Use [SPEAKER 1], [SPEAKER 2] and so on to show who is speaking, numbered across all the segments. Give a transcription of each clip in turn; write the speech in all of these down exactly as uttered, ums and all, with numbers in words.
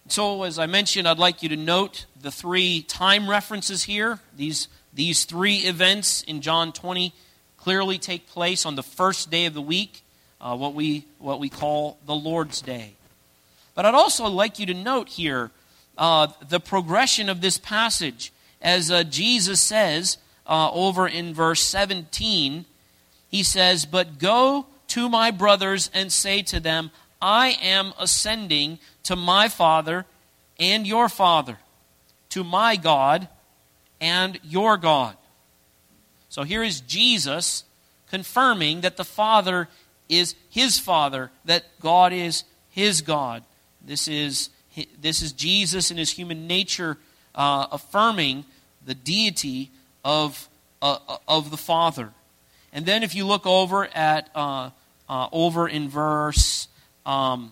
[SPEAKER 1] So, as I mentioned, I'd like you to note the three time references here. These, these three events in John twenty clearly take place on the first day of the week, uh, what we what we call the Lord's Day. But I'd also like you to note here uh, the progression of this passage. As uh, Jesus says uh, over in verse seventeen, he says, "But go to my brothers and say to them, I am ascending to my Father and your Father, to my God and your God." So here is Jesus confirming that the Father is his Father, that God is his God. This is, this is Jesus in his human nature uh, affirming the deity of, uh, of the Father. And then if you look over at uh, uh, over in verse um,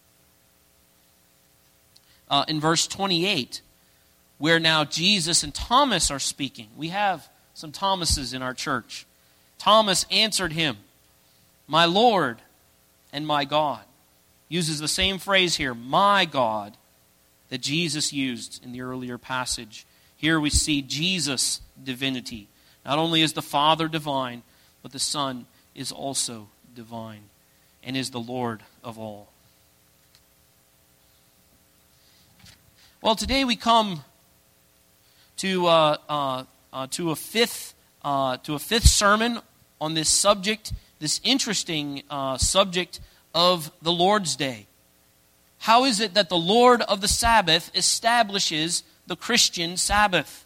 [SPEAKER 1] uh, in verse twenty-eight, where now Jesus and Thomas are speaking. We have some Thomases in our church. Thomas answered him, "My Lord and my God." Uses the same phrase here, "my God," that Jesus used in the earlier passage. Here we see Jesus' divinity. Not only is the Father divine, but the Son is also divine and is the Lord of all. Well, today we come to uh, uh, uh, to a fifth uh, to a fifth sermon on this subject, this interesting uh, subject of the Lord's Day. How is it that the Lord of the Sabbath establishes the Christian Sabbath?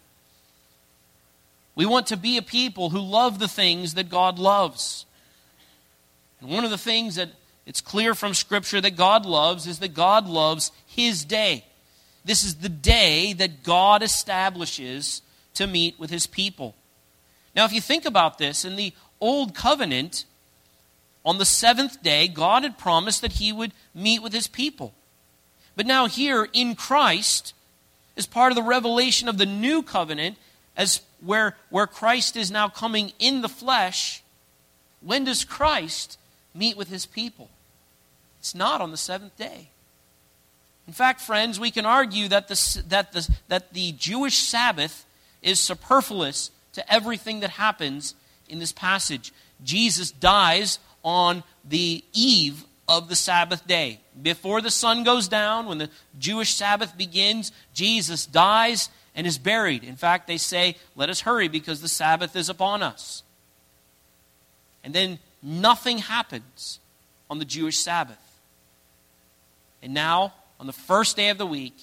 [SPEAKER 1] We want to be a people who love the things that God loves. And one of the things that it's clear from Scripture that God loves is that God loves His day. This is the day that God establishes to meet with His people. Now, if you think about this, in the Old Covenant, on the seventh day, God had promised that He would meet with His people. But now here, in Christ, as part of the revelation of the New Covenant, as where, where Christ is now coming in the flesh, when does Christ meet with His people? It's not on the seventh day. In fact, friends, we can argue that the, that the, that the Jewish Sabbath is superfluous to everything that happens in this passage. Jesus dies on the eve of the Sabbath day. Before the sun goes down, when the Jewish Sabbath begins, Jesus dies and is buried. In fact, they say, "Let us hurry because the Sabbath is upon us." And then nothing happens on the Jewish Sabbath. And now, on the first day of the week,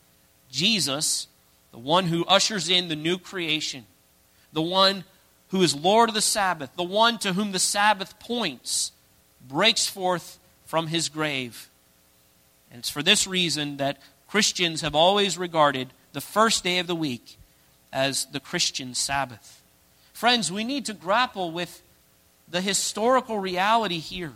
[SPEAKER 1] Jesus, the one who ushers in the new creation, the one who is Lord of the Sabbath, the one to whom the Sabbath points, breaks forth from His grave. And it's for this reason that Christians have always regarded the first day of the week as the Christian Sabbath. Friends, we need to grapple with the historical reality here.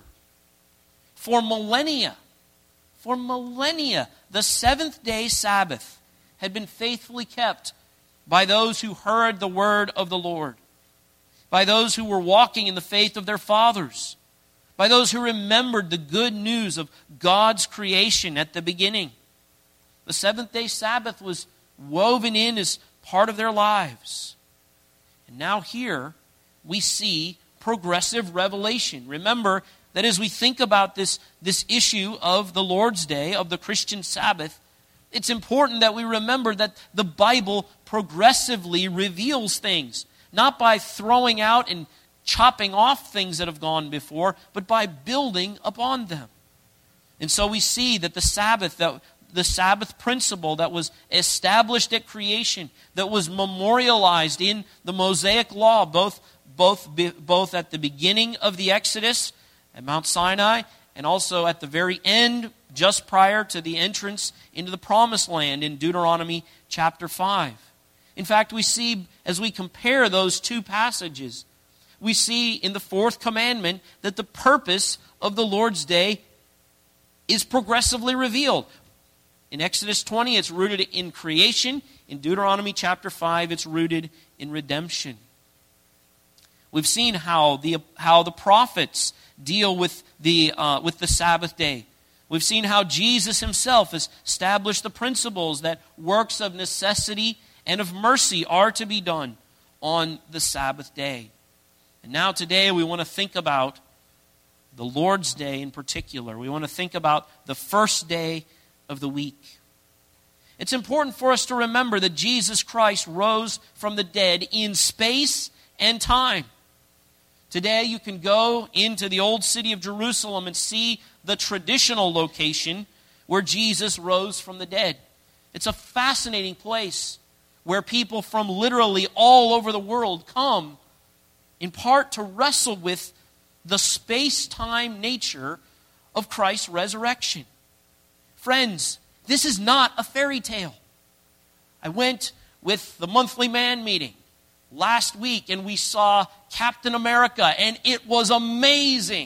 [SPEAKER 1] For millennia, for millennia, the seventh day Sabbath had been faithfully kept by those who heard the word of the Lord, by those who were walking in the faith of their fathers, by those who remembered the good news of God's creation at the beginning. The seventh day Sabbath was woven in as part of their lives. And now here we see progressive revelation. Remember that as we think about this, this issue of the Lord's Day, of the Christian Sabbath, it's important that we remember that the Bible progressively reveals things, not by throwing out and chopping off things that have gone before, but by building upon them. And so we see that the Sabbath, that the Sabbath principle that was established at creation, that was memorialized in the Mosaic Law, both, both, both at the beginning of the Exodus at Mount Sinai, and also at the very end, just prior to the entrance into the Promised Land in Deuteronomy chapter five. In fact, we see, as we compare those two passages, we see in the fourth commandment that the purpose of the Lord's Day is progressively revealed. In Exodus twenty, it's rooted in creation. In Deuteronomy chapter five, it's rooted in redemption. We've seen how the how the prophets deal with the uh, with the Sabbath day. We've seen how Jesus himself has established the principles that works of necessity and of mercy are to be done on the Sabbath day. And now today we want to think about the Lord's Day in particular. We want to think about the first day of the week. It's important for us to remember that Jesus Christ rose from the dead in space and time. Today you can go into the old city of Jerusalem and see the traditional location where Jesus rose from the dead. It's a fascinating place where people from literally all over the world come in part to wrestle with the space-time nature of Christ's resurrection. Friends, this is not a fairy tale. I went with the monthly man meeting last week and we saw Captain America and it was amazing.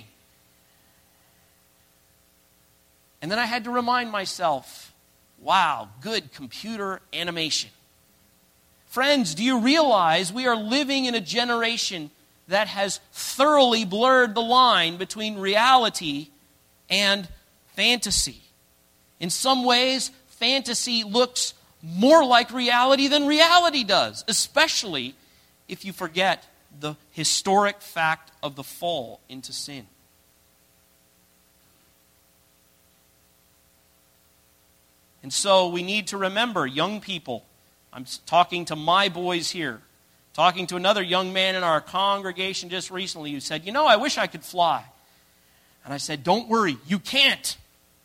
[SPEAKER 1] And then I had to remind myself, wow, good computer animation. Friends, do you realize we are living in a generation that has thoroughly blurred the line between reality and fantasy? In some ways, fantasy looks more like reality than reality does, especially if you forget the historic fact of the fall into sin. And so we need to remember, young people, I'm talking to my boys here, talking to another young man in our congregation just recently who said, you know, I wish I could fly. And I said, don't worry, you can't.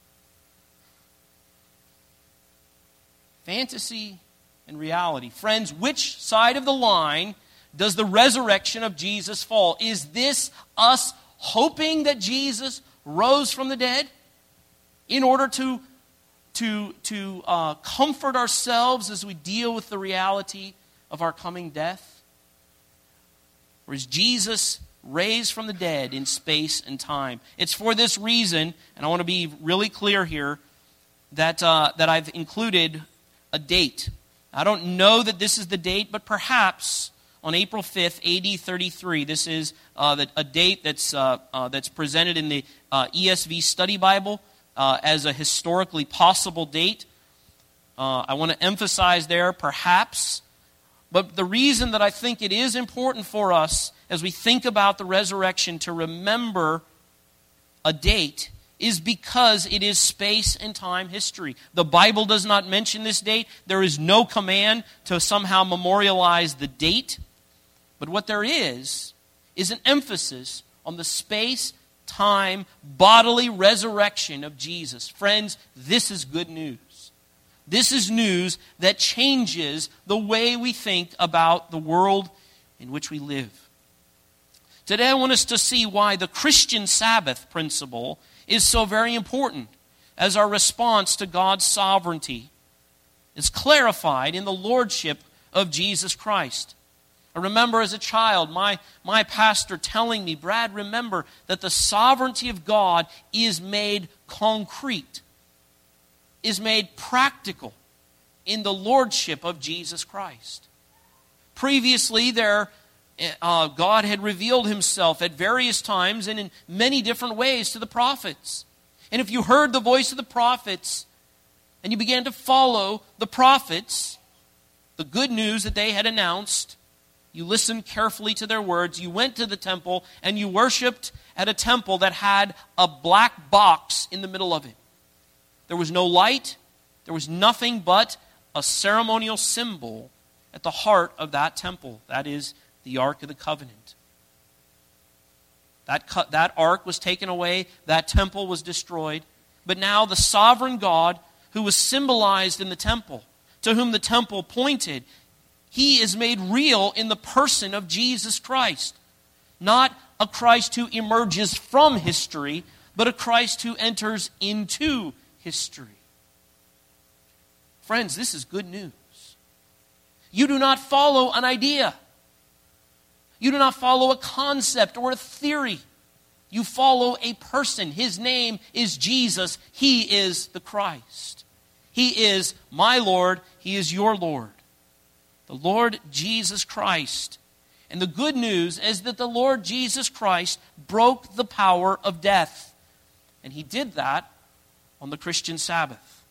[SPEAKER 1] Fantasy and reality. Friends, which side of the line does the resurrection of Jesus fall? Is this us hoping that Jesus rose from the dead in order to, to, to uh, comfort ourselves as we deal with the reality of our coming death? Or is Jesus raised from the dead in space and time? It's for this reason, and I want to be really clear here, that uh, that I've included a date. I don't know that this is the date, but perhaps on April fifth, A D thirty-three, this is uh, the, a date that's uh, uh, that's presented in the uh, E S V Study Bible uh, as a historically possible date. Uh, I want to emphasize there, perhaps. But the reason that I think it is important for us as we think about the resurrection to remember a date is because it is space and time history. The Bible does not mention this date. There is no command to somehow memorialize the date. But what there is, is an emphasis on the space, time, bodily resurrection of Jesus. Friends, this is good news. This is news that changes the way we think about the world in which we live. Today I want us to see why the Christian Sabbath principle is so very important as our response to God's sovereignty is clarified in the lordship of Jesus Christ. I remember as a child my, my pastor telling me, Brad, remember that the sovereignty of God is made concrete, is made practical in the lordship of Jesus Christ. Previously, there uh, God had revealed himself at various times and in many different ways to the prophets. And if you heard the voice of the prophets and you began to follow the prophets, the good news that they had announced, you listened carefully to their words, you went to the temple and you worshiped at a temple that had a black box in the middle of it. There was no light. There was nothing but a ceremonial symbol at the heart of that temple. That is the Ark of the Covenant. That, that ark was taken away. That temple was destroyed. But now the sovereign God, who was symbolized in the temple, to whom the temple pointed, he is made real in the person of Jesus Christ. Not a Christ who emerges from history, but a Christ who enters into history. Friends, this is good news. You do not follow an idea. You do not follow a concept or a theory. You follow a person. His name is Jesus. He is the Christ. He is my Lord. He is your Lord. The Lord Jesus Christ. And the good news is that the Lord Jesus Christ broke the power of death. And he did that on the Christian Sabbath.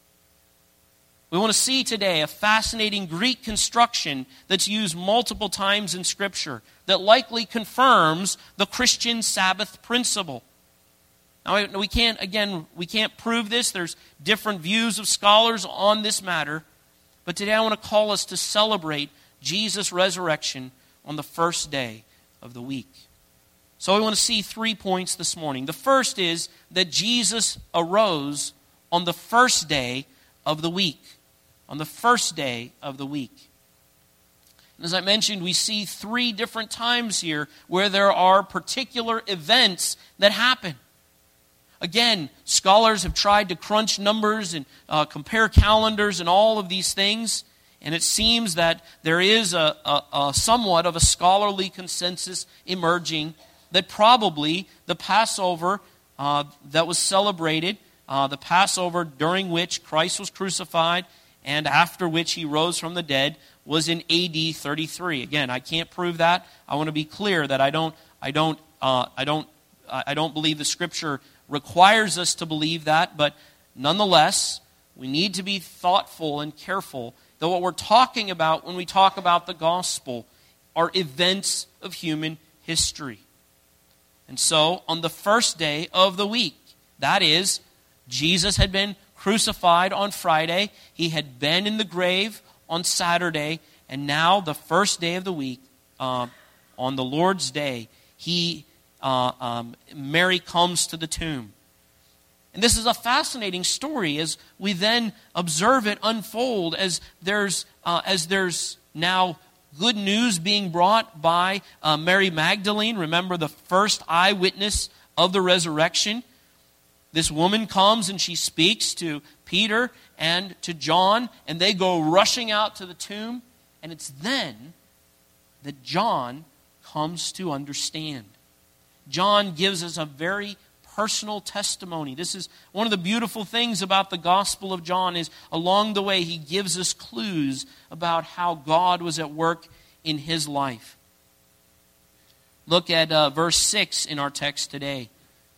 [SPEAKER 1] We want to see today a fascinating Greek construction that's used multiple times in Scripture that likely confirms the Christian Sabbath principle. Now, we can't, again, we can't prove this. There's different views of scholars on this matter. But today I want to call us to celebrate Jesus' resurrection on the first day of the week. So we want to see three points this morning. The first is that Jesus arose on the first day of the week. On the first day of the week. And as I mentioned, we see three different times here where there are particular events that happen. Again, scholars have tried to crunch numbers and uh, compare calendars and all of these things. And it seems that there is a, a, a somewhat of a scholarly consensus emerging that probably the Passover uh, that was celebrated, uh, the Passover during which Christ was crucified and after which he rose from the dead, was in A D thirty-three. Again, I can't prove that. I want to be clear that I don't, I don't, uh, I don't, I don't believe the Scripture requires us to believe that, but nonetheless, we need to be thoughtful and careful that what we're talking about when we talk about the gospel are events of human history. And so, on the first day of the week, that is, Jesus had been crucified on Friday, he had been in the grave on Saturday, and now the first day of the week, uh, on the Lord's Day, he Uh, um, Mary comes to the tomb. And this is a fascinating story as we then observe it unfold as there's, uh, as there's now good news being brought by uh, Mary Magdalene. Remember, the first eyewitness of the resurrection. This woman comes and she speaks to Peter and to John, and they go rushing out to the tomb. And it's then that John comes to understand. John gives us a very personal testimony. This is one of the beautiful things about the Gospel of John is along the way he gives us clues about how God was at work in his life. Look at uh, verse six in our text today.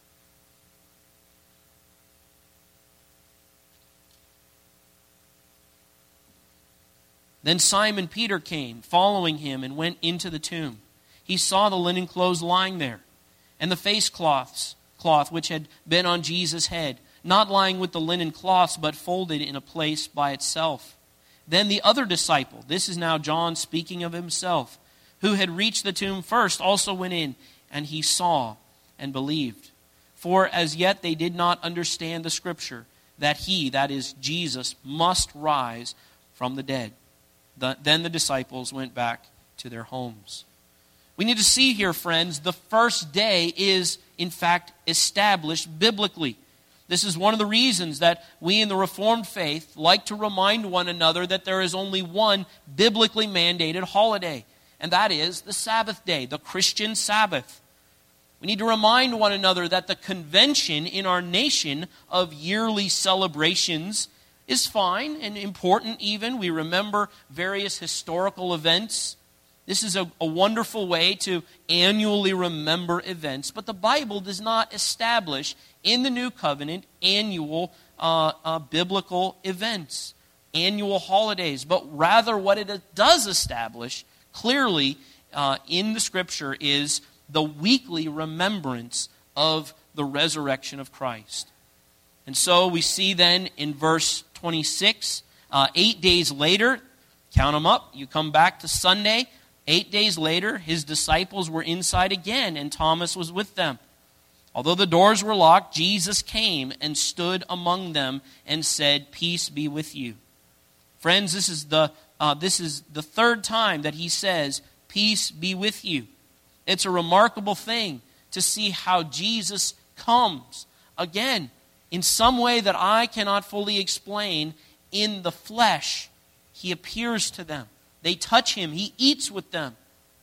[SPEAKER 1] Then Simon Peter came, following him, and went into the tomb. He saw the linen clothes lying there, and the face cloths, cloth which had been on Jesus' head, not lying with the linen cloths, but folded in a place by itself. Then the other disciple, this is now John speaking of himself, who had reached the tomb first, also went in, and he saw and believed. For as yet they did not understand the Scripture, that he, that is Jesus, must rise from the dead. The, then the disciples went back to their homes. We need to see here, friends, the first day is, in fact, established biblically. This is one of the reasons that we in the Reformed faith like to remind one another that there is only one biblically mandated holiday, and that is the Sabbath day, the Christian Sabbath. We need to remind one another that the convention in our nation of yearly celebrations is fine and important even. We remember various historical events. This is a, a wonderful way to annually remember events. But the Bible does not establish in the New Covenant annual uh, uh, biblical events, annual holidays. But rather what it does establish clearly uh, in the Scripture is the weekly remembrance of the resurrection of Christ. And so we see then in verse twenty-six, uh, eight days later, count them up, you come back to Sunday. Eight days later, his disciples were inside again, and Thomas was with them. Although the doors were locked, Jesus came and stood among them and said, "Peace be with you." Friends, this is the uh, this is the third time that he says, "Peace be with you." It's a remarkable thing to see how Jesus comes again in some way that I cannot fully explain. In the flesh, he appears to them. They touch him. He eats with them.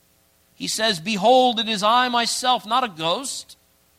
[SPEAKER 1] He says, "Behold, it is I myself," not a ghost.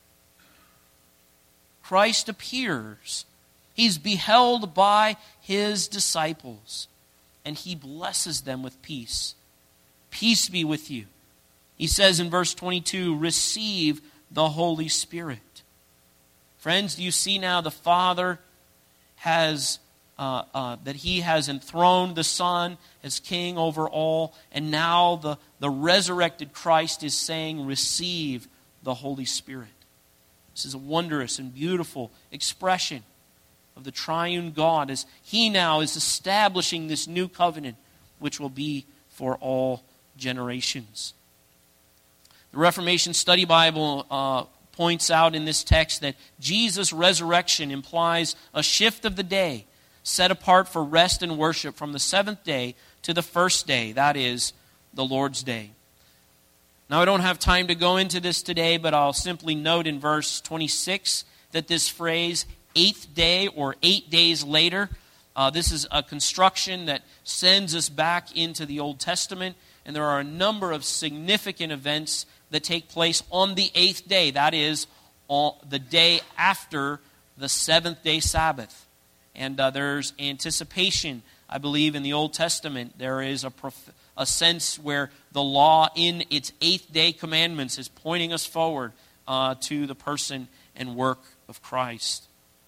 [SPEAKER 1] Christ appears. He's beheld by his disciples, and he blesses them with peace. "Peace be with you." He says in verse twenty-two, "Receive the Holy Spirit." Friends, do you see now the Father has, uh, uh, that He has enthroned the Son as King over all, and now the, the resurrected Christ is saying, receive the Holy Spirit. This is a wondrous and beautiful expression of the triune God as He now is establishing this new covenant, which will be for all generations. The Reformation Study Bible uh, points out in this text that Jesus' resurrection implies a shift of the day set apart for rest and worship from the seventh day to the first day, that is, the Lord's Day. Now, I don't have time to go into this today, but I'll simply note in verse twenty-six that this phrase, eighth day or eight days later, uh, this is a construction that sends us back into the Old Testament, and there are a number of significant events that take place on the eighth day, that is, on the day after the seventh day Sabbath. And uh, there's anticipation, I believe, in the Old Testament. There is a, prof- a sense where the law in its eighth day commandments is pointing us forward uh, to the person and work of Christ.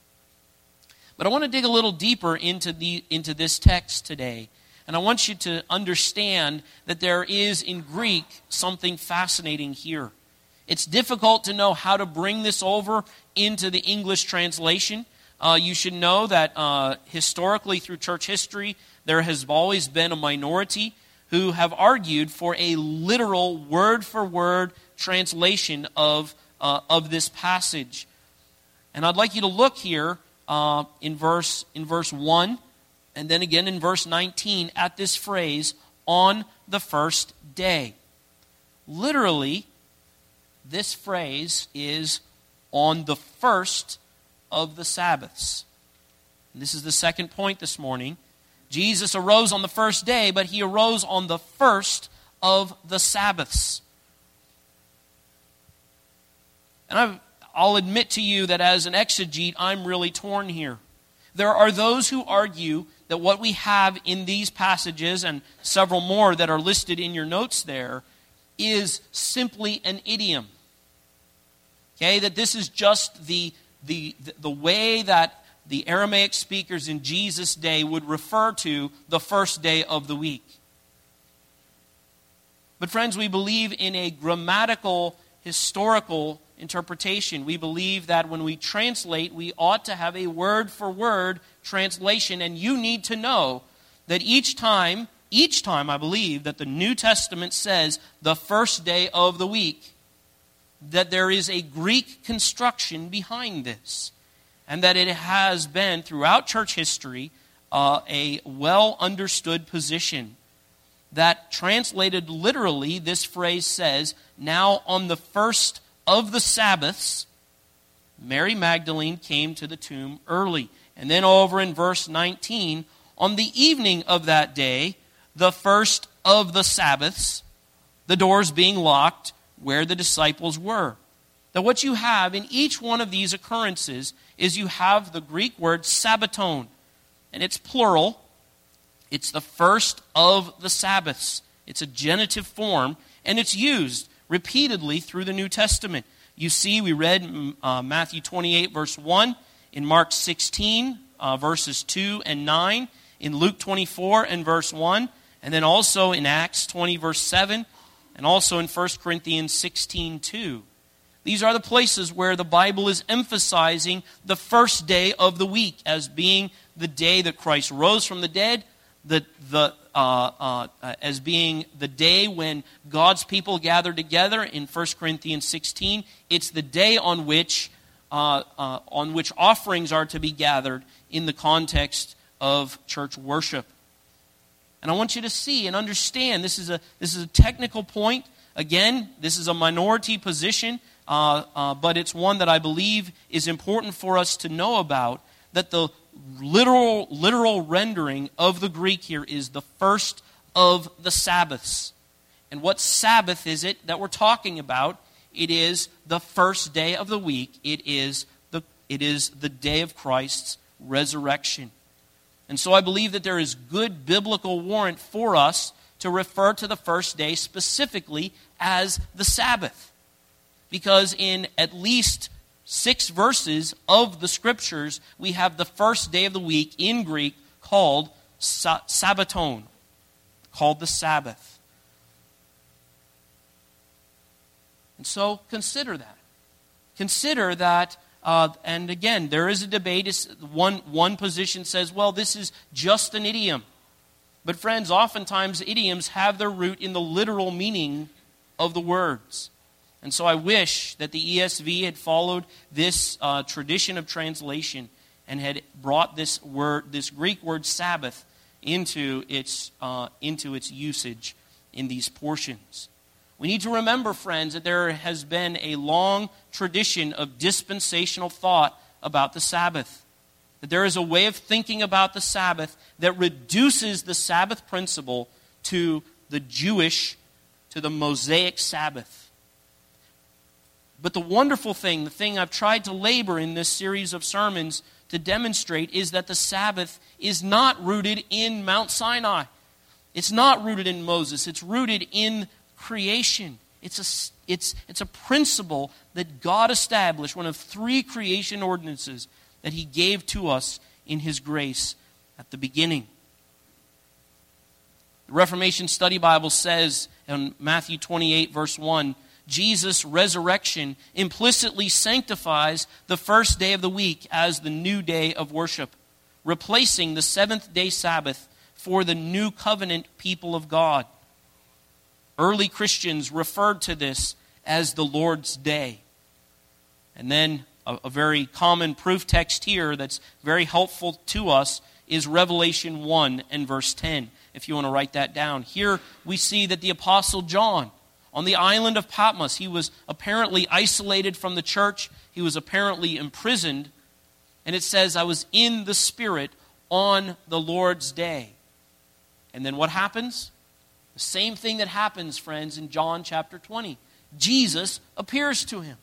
[SPEAKER 1] But I want to dig a little deeper into the into this text today. And I want you to understand that there is in Greek something fascinating here. It's difficult to know how to bring this over into the English translation. Uh, you should know that uh, historically through church history, there has always been a minority who have argued for a literal word-for-word translation of, uh, of this passage. And I'd like you to look here uh, in verse in verse one, and then again in verse nineteen at this phrase, on the first day. Literally, this phrase is on the first of the Sabbaths. And this is the second point this morning. Jesus arose on the first day, but He arose on the first of the Sabbaths. And I've, I'll admit to you that as an exegete, I'm really torn here. There are those who argue that what we have in these passages, and several more that are listed in your notes there, is simply an idiom. Okay, that this is just the, the, the way that the Aramaic speakers in Jesus' day would refer to the first day of the week. But friends, we believe in a grammatical, historical interpretation. We believe that when we translate, we ought to have a word-for-word translation. And you need to know that each time, each time I believe that the New Testament says the first day of the week, that there is a Greek construction behind this. And that it has been, throughout church history, uh, a well-understood position. That translated literally, this phrase says, now on the first of the Sabbaths, Mary Magdalene came to the tomb early. And then over in verse nineteen, on the evening of that day, the first of the Sabbaths, the doors being locked where the disciples were. Now what you have in each one of these occurrences is you have the Greek word sabbaton, and it's plural. It's the first of the Sabbaths. It's a genitive form, and it's used repeatedly through the New Testament. You see, we read uh, Matthew twenty-eight, verse one, in Mark sixteen, uh, verses two and nine, in Luke twenty-four and verse one, and then also in Acts twenty, verse seven, and also in First Corinthians sixteen, two. These are the places where the Bible is emphasizing the first day of the week as being the day that Christ rose from the dead, the, the, uh, uh, uh, as being the day when God's people gather together in First Corinthians sixteen. It's the day on which, uh, uh, on which offerings are to be gathered in the context of church worship. And I want you to see and understand, this is a, this is a technical point. Again, this is a minority position. Uh, uh, but it's one that I believe is important for us to know about, that the literal, literal rendering of the Greek here is the first of the Sabbaths. And what Sabbath is it that we're talking about? It is the first day of the week. It is the, it is the day of Christ's resurrection. And so I believe that there is good biblical warrant for us to refer to the first day specifically as the Sabbath. Because in at least six verses of the Scriptures, we have the first day of the week in Greek called sa- Sabbaton, called the Sabbath. And so consider that. Consider that, uh, and again, there is a debate. It's one, one position says, well, this is just an idiom. But friends, oftentimes idioms have their root in the literal meaning of the words. And so I wish that the E S V had followed this uh, tradition of translation and had brought this word, this Greek word Sabbath, into its uh, into its usage in these portions. We need to remember, friends, that there has been a long tradition of dispensational thought about the Sabbath. That there is a way of thinking about the Sabbath that reduces the Sabbath principle to the Jewish, to the Mosaic Sabbath. But the wonderful thing, the thing I've tried to labor in this series of sermons to demonstrate, is that the Sabbath is not rooted in Mount Sinai. It's not rooted in Moses. It's rooted in creation. It's a, it's, it's a principle that God established, one of three creation ordinances that He gave to us in His grace at the beginning. The Reformation Study Bible says in Matthew twenty-eight, verse one, Jesus' resurrection implicitly sanctifies the first day of the week as the new day of worship, replacing the seventh day Sabbath for the new covenant people of God. Early Christians referred to this as the Lord's Day. And then a, a very common proof text here that's very helpful to us is Revelation one and verse ten, if you want to write that down. Here we see that the Apostle John, on the island of Patmos, he was apparently isolated from the church. He was apparently imprisoned. And it says, I was in the Spirit on the Lord's day. And then what happens? The same thing that happens, friends, in John chapter twenty. Jesus appears to him.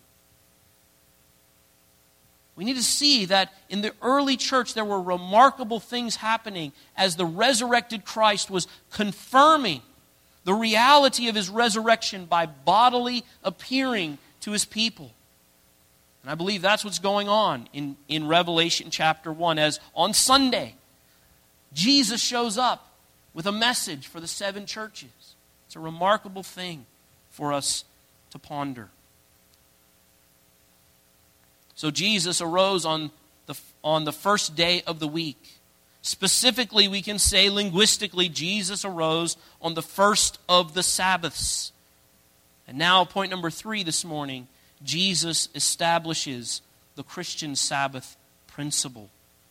[SPEAKER 1] We need to see that in the early church there were remarkable things happening as the resurrected Christ was confirming the reality of His resurrection by bodily appearing to His people. And I believe that's what's going on in, in Revelation chapter one, as on Sunday, Jesus shows up with a message for the seven churches. It's a remarkable thing for us to ponder. So Jesus arose on the, on the first day of the week. Specifically, we can say linguistically, Jesus arose on the first of the Sabbaths. And now, point number three this morning, Jesus establishes the Christian Sabbath principle.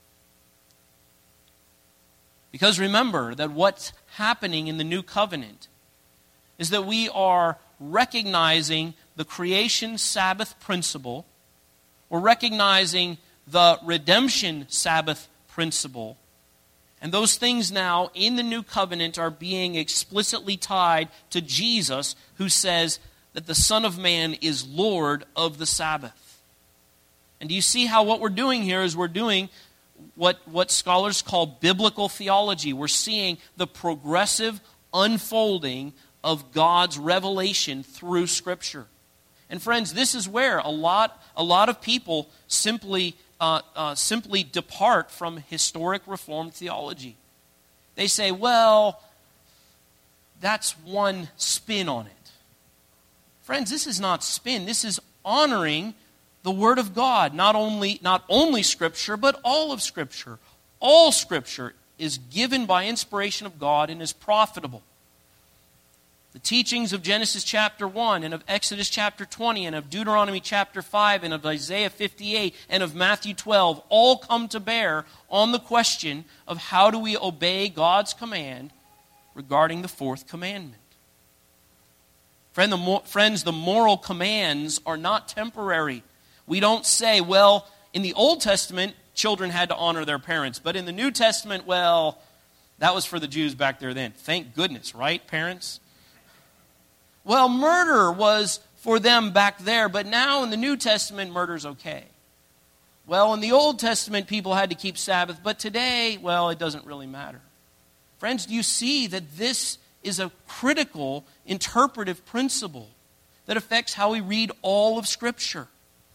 [SPEAKER 1] Because remember that what's happening in the new covenant is that we are recognizing the creation Sabbath principle. We're recognizing the redemption Sabbath principle. And those things now in the new covenant are being explicitly tied to Jesus, who says that the Son of Man is Lord of the Sabbath. And do you see how what we're doing here is we're doing what, what scholars call biblical theology. We're seeing the progressive unfolding of God's revelation through Scripture. And friends, this is where a lot, a lot of people simply, uh, uh, simply depart from historic Reformed theology. They say, well, that's one spin on it. Friends, this is not spin. This is honoring the Word of God. Not only, not only Scripture, but all of Scripture. All Scripture is given by inspiration of God and is profitable. The teachings of Genesis chapter one and of Exodus chapter twenty and of Deuteronomy chapter five and of Isaiah fifty-eight and of Matthew twelve all come to bear on the question of how do we obey God's command regarding the fourth commandment. Friend, the, friends, the moral commands are not temporary. We don't say, well, in the Old Testament, children had to honor their parents. But in the New Testament, well, that was for the Jews back there then. Thank goodness, right, parents? Well, murder was for them back there, but now in the New Testament, murder's okay. Well, in the Old Testament, people had to keep Sabbath, but today, well, it doesn't really matter. Friends, do you see that this is a critical interpretive principle that affects how we read all of Scripture?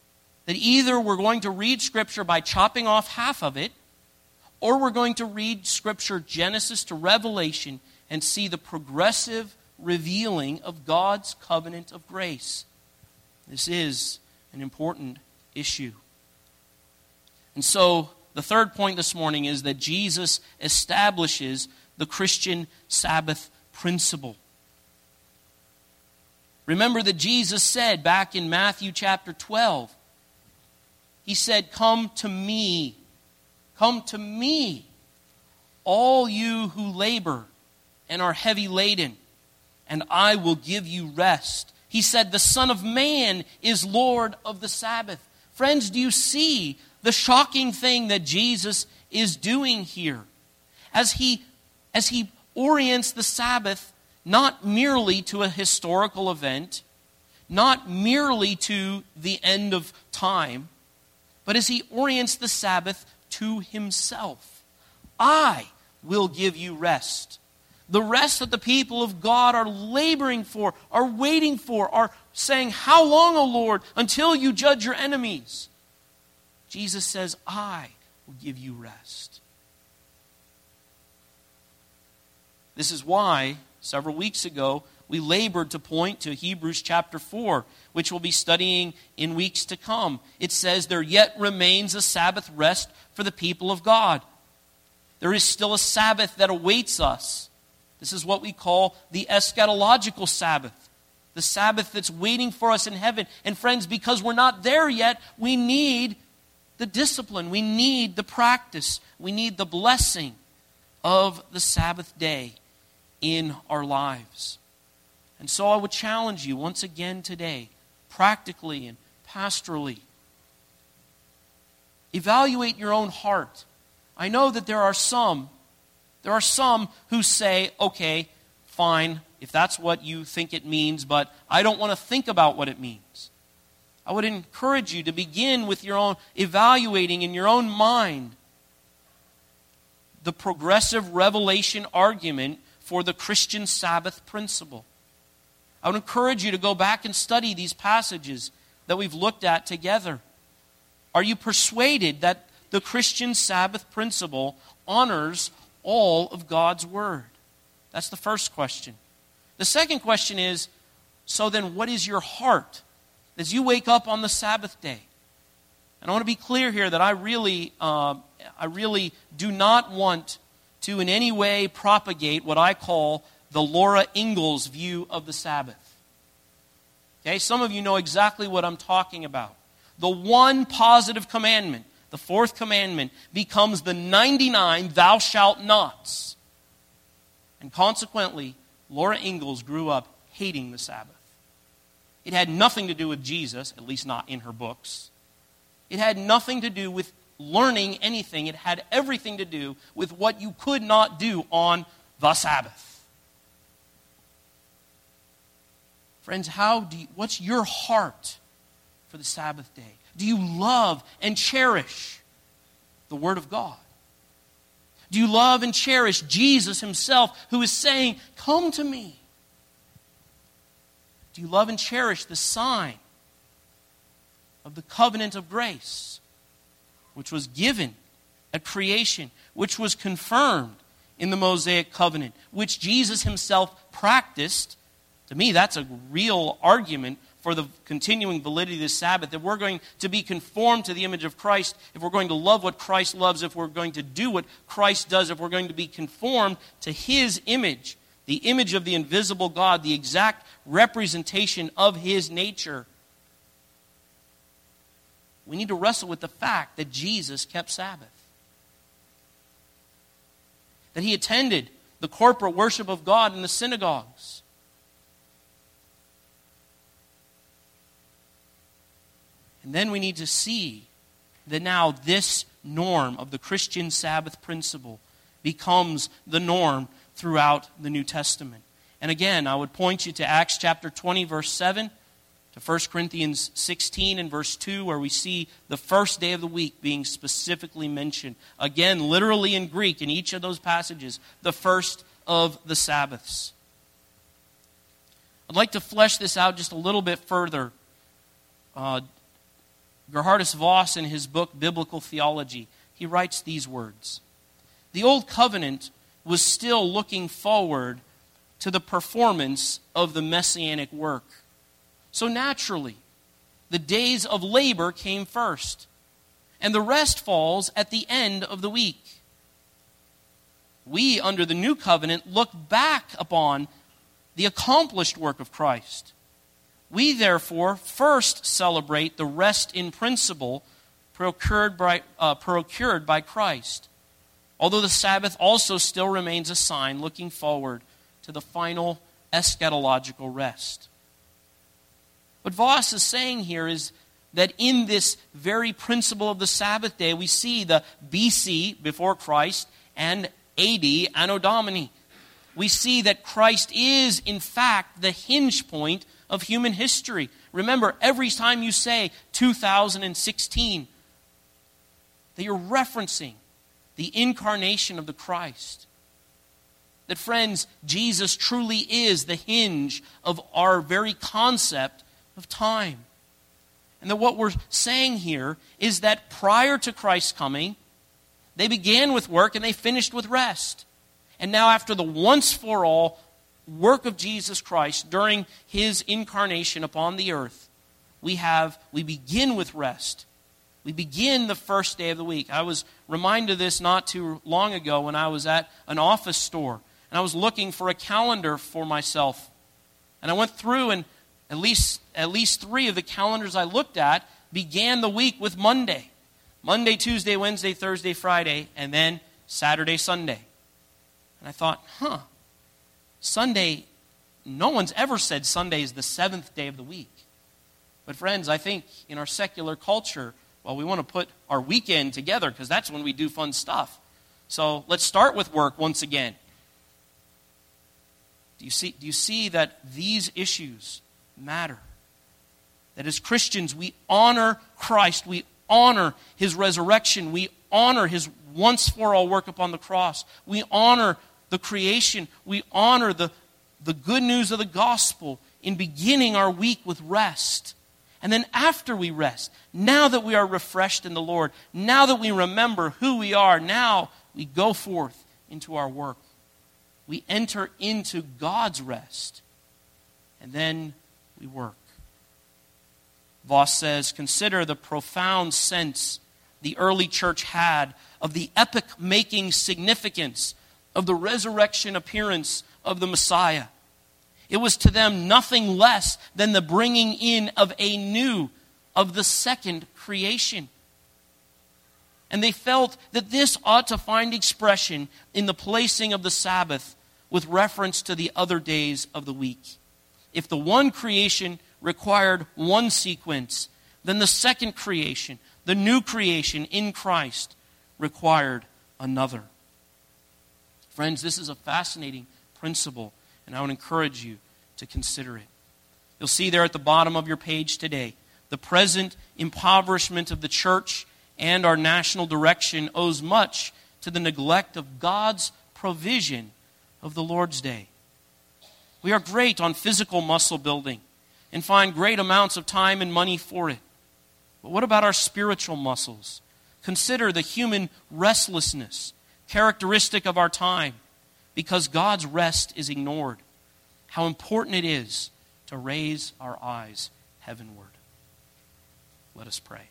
[SPEAKER 1] that either we're going to read Scripture by chopping off half of it, or we're going to read Scripture Genesis to Revelation and see the progressive revealing of God's covenant of grace. This is an important issue. And so, the third point this morning is that Jesus establishes the Christian Sabbath principle. Remember that Jesus said back in Matthew chapter twelve, He said, "Come to me, come to me, all you who labor and are heavy laden, and I will give you rest." He said, "The Son of Man is Lord of the Sabbath." Friends, do you see the shocking thing that Jesus is doing here? As he, as he orients the Sabbath not merely to a historical event, not merely to the end of time, but as he orients the Sabbath to himself. I will give you rest. The rest that the people of God are laboring for, are waiting for, are saying, "How long, O Lord, until you judge your enemies?" Jesus says, "I will give you rest." This is why, several weeks ago, we labored to point to Hebrews chapter four, which we'll be studying in weeks to come. It says, "There yet remains a Sabbath rest for the people of God." There is still a Sabbath that awaits us. This is what we call the eschatological Sabbath. The Sabbath that's waiting for us in heaven. And friends, because we're not there yet, we need the discipline. We need the practice. We need the blessing of the Sabbath day in our lives. And so I would challenge you once again today, practically and pastorally, evaluate your own heart. I know that there are some, there are some who say, "Okay, fine, if that's what you think it means, but I don't want to think about what it means." I would encourage you to begin with your own evaluating in your own mind the progressive revelation argument for the Christian Sabbath principle. I would encourage you to go back and study these passages that we've looked at together. Are you persuaded that the Christian Sabbath principle honors all of God's Word? That's the first question. The second question is, so then what is your heart as you wake up on the Sabbath day? And I want to be clear here that I really, uh, I really do not want to in any way propagate what I call the Laura Ingalls view of the Sabbath. Okay, some of you know exactly what I'm talking about. The one positive commandment, the fourth commandment, becomes the ninety-nine thou shalt nots. And consequently, Laura Ingalls grew up hating the Sabbath. It had nothing to do with Jesus, at least not in her books. It had nothing to do with learning anything. It had everything to do with what you could not do on the Sabbath. Friends, how do you, what's your heart for the Sabbath day? Do you love and cherish the Word of God? Do you love and cherish Jesus himself, who is saying, "Come to me"? Do you love and cherish the sign of the covenant of grace, which was given at creation, which was confirmed in the Mosaic covenant, which Jesus himself practiced? To me, that's a real argument for the continuing validity of the Sabbath. If we're going to be conformed to the image of Christ, if we're going to love what Christ loves, if we're going to do what Christ does, if we're going to be conformed to His image, the image of the invisible God, the exact representation of His nature, we need to wrestle with the fact that Jesus kept Sabbath. That He attended the corporate worship of God in the synagogues. And then we need to see that now this norm of the Christian Sabbath principle becomes the norm throughout the New Testament. And again, I would point you to Acts chapter twenty, verse seven, to First Corinthians sixteen and verse two, where we see the first day of the week being specifically mentioned. Again, literally in Greek, in each of those passages, the first of the Sabbaths. I'd like to flesh this out just a little bit further. Uh, Gerhardus Voss, in his book Biblical Theology, he writes these words: "The Old Covenant was still looking forward to the performance of the messianic work. So naturally, the days of labor came first, and the rest falls at the end of the week. We, under the New Covenant, look back upon the accomplished work of Christ. We, therefore, first celebrate the rest in principle procured by, uh, procured by Christ, although the Sabbath also still remains a sign looking forward to the final eschatological rest." What Voss is saying here is that in this very principle of the Sabbath day, we see the B C, before Christ, and A D, Anno Domini. We see that Christ is, in fact, the hinge point of human history. Remember, every time you say two thousand sixteen, that you're referencing the incarnation of the Christ. That, friends, Jesus truly is the hinge of our very concept of time. And that what we're saying here is that prior to Christ's coming, they began with work and they finished with rest. And now, after the once-for-all work of Jesus Christ during His incarnation upon the earth, we have, we begin with rest. We begin the first day of the week. I was reminded of this not too long ago when I was at an office store, and I was looking for a calendar for myself. And I went through, and at least, at least three of the calendars I looked at began the week with Monday. Monday, Tuesday, Wednesday, Thursday, Friday, and then Saturday, Sunday. And I thought, huh, Sunday, no one's ever said Sunday is the seventh day of the week. But friends, I think in our secular culture, well, we want to put our weekend together because that's when we do fun stuff. So let's start with work once again. Do you see, do you see that these issues matter? That as Christians, we honor Christ, we honor His resurrection, we honor His once-for-all work upon the cross, we honor the creation, we honor the, the good news of the gospel in beginning our week with rest. And then after we rest, now that we are refreshed in the Lord, now that we remember who we are, now we go forth into our work. We enter into God's rest, and then we work. Voss says, "Consider the profound sense the early church had of the epoch-making significance of the resurrection appearance of the Messiah. It was to them nothing less than the bringing in of a new, of the second creation. And they felt that this ought to find expression in the placing of the Sabbath with reference to the other days of the week. If the one creation required one sequence, then the second creation, the new creation in Christ, required another." Friends, this is a fascinating principle, and I would encourage you to consider it. You'll see there at the bottom of your page today, the present impoverishment of the church and our national direction owes much to the neglect of God's provision of the Lord's Day. We are great on physical muscle building and find great amounts of time and money for it. But what about our spiritual muscles? Consider the human restlessness characteristic of our time because God's rest is ignored. How important it is to raise our eyes heavenward. Let us pray.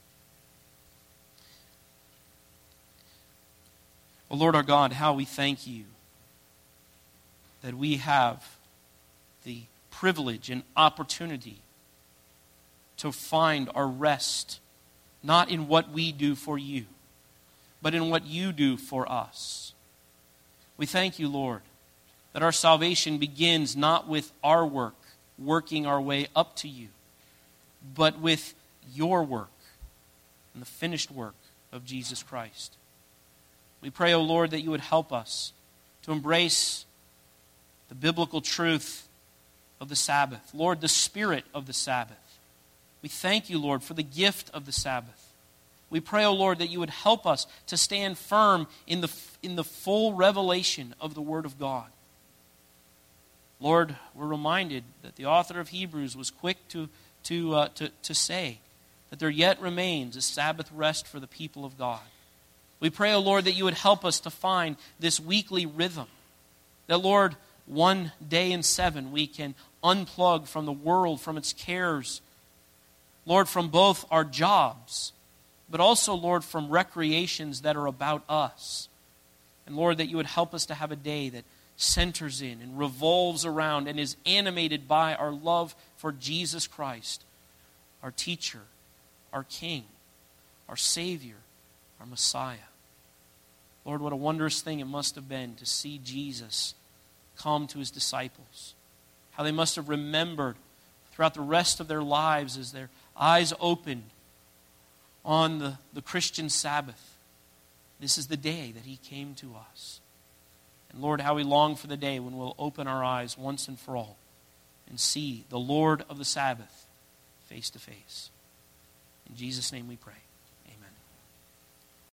[SPEAKER 1] Oh Lord our God, how we thank you that we have the privilege and opportunity to find our rest, not in what we do for you, but in what you do for us. We thank you, Lord, that our salvation begins not with our work, working our way up to you, but with your work and the finished work of Jesus Christ. We pray, O Lord, that you would help us to embrace the biblical truth of the Sabbath. Lord, the spirit of the Sabbath. We thank you, Lord, for the gift of the Sabbath. We pray, O Lord, that you would help us to stand firm in the, in the full revelation of the Word of God. Lord, we're reminded that the author of Hebrews was quick to, to, uh, to, to say that there yet remains a Sabbath rest for the people of God. We pray, O Lord, that you would help us to find this weekly rhythm. That, Lord, one day in seven we can unplug from the world, from its cares. Lord, from both our jobs, but also, Lord, from recreations that are about us. And Lord, that you would help us to have a day that centers in and revolves around and is animated by our love for Jesus Christ, our teacher, our King, our Savior, our Messiah. Lord, what a wondrous thing it must have been to see Jesus come to his disciples. How they must have remembered throughout the rest of their lives as their eyes opened on the, the Christian Sabbath. This is the day that he came to us. And Lord, how we long for the day when we'll open our eyes once and for all and see the Lord of the Sabbath face to face. In Jesus' name we pray.